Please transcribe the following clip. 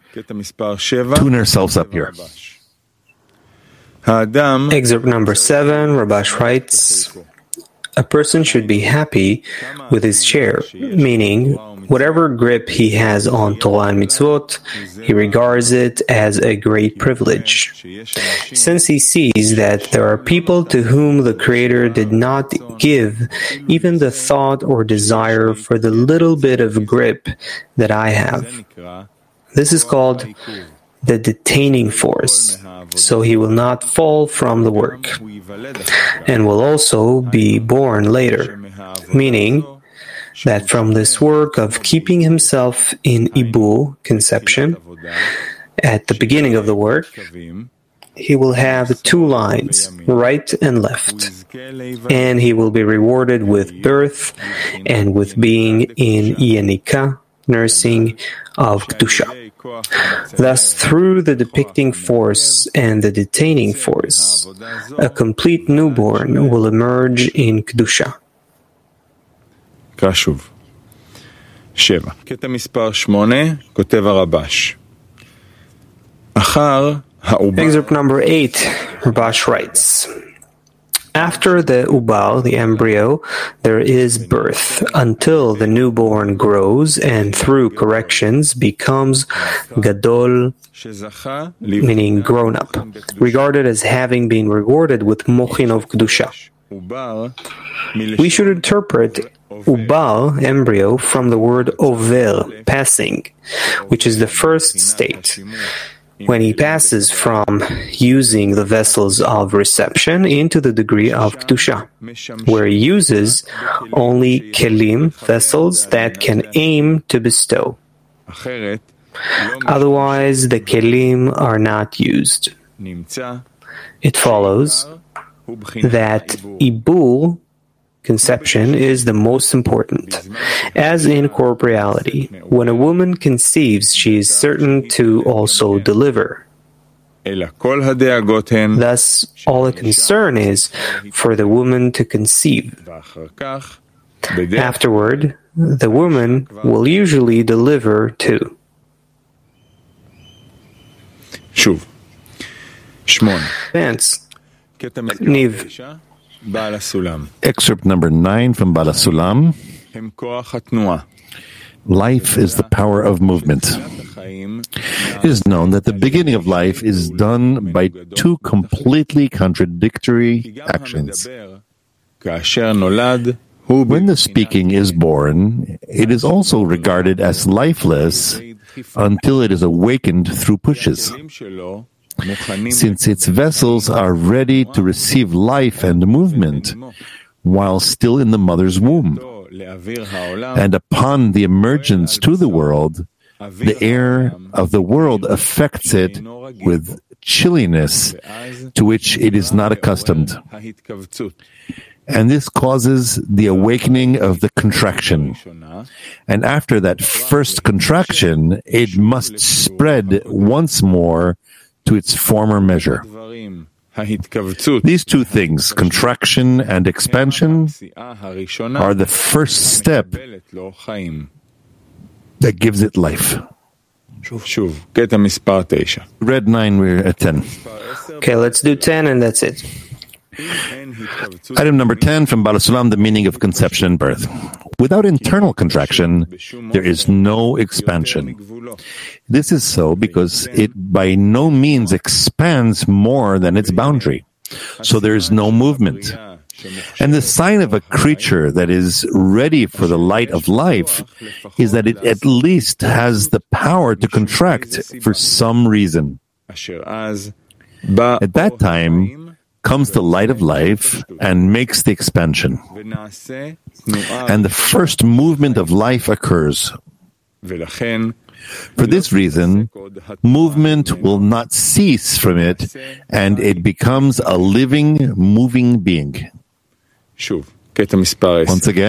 tune ourselves up here. Excerpt number 7, Rabash writes, a person should be happy with his share, meaning whatever grip he has on Torah and mitzvot, he regards it as a great privilege. Since he sees that there are people to whom the Creator did not give even the thought or desire for the little bit of grip that I have. This is called the detaining force, so he will not fall from the work, and will also be born later, meaning that from this work of keeping himself in Ibur, conception, at the beginning of the work, he will have 2 lines, right and left, and he will be rewarded with birth and with being in Yenika, nursing of Kedusha. Thus, through the depicting force and the detaining force, a complete newborn will emerge in Kedusha. קרא שוב. 7. קטע מספר 8, כותב הרבש. אחר העובר... Excerpt number 8, Rabash writes, after the ubal, the embryo, there is birth, until the newborn grows and through corrections becomes gadol, meaning grown up, regarded as having been rewarded with mochin of kedusha. We should interpret ubal, embryo, from the word over, passing, which is the first state, when he passes from using the vessels of reception into the degree of Kedusha, where he uses only kelim, vessels that can aim to bestow. Otherwise, the kelim are not used. It follows that Ibur, conception, is the most important. As in corporeality, when a woman conceives, she is certain to also deliver. Thus, all the concern is for the woman to conceive. Afterward, the woman will usually deliver too. Advance. Niv. Excerpt number 9 from Baal HaSulam. Life is the power of movement. It is known that the beginning of life is done by 2 completely contradictory actions. When the speaking is born, it is also regarded as lifeless until it is awakened through pushes. Since its vessels are ready to receive life and movement while still in the mother's womb. And upon the emergence to the world, the air of the world affects it with chilliness to which it is not accustomed. And this causes the awakening of the contraction. And after that first contraction, it must spread once more to its former measure. These 2 things, contraction and expansion, are the first step that gives it life. Read 9, we're at 10. Okay, let's do 10 and that's it. Item number 10 from Baal HaSulam, the meaning of conception and birth. Without internal contraction, there is no expansion. This is so because it by no means expands more than its boundary. So there is no movement. And the sign of a creature that is ready for the light of life is that it at least has the power to contract for some reason. At that time comes the light of life and makes the expansion. And the first movement of life occurs. For this reason, movement will not cease from it, and it becomes a living, moving being. Once again,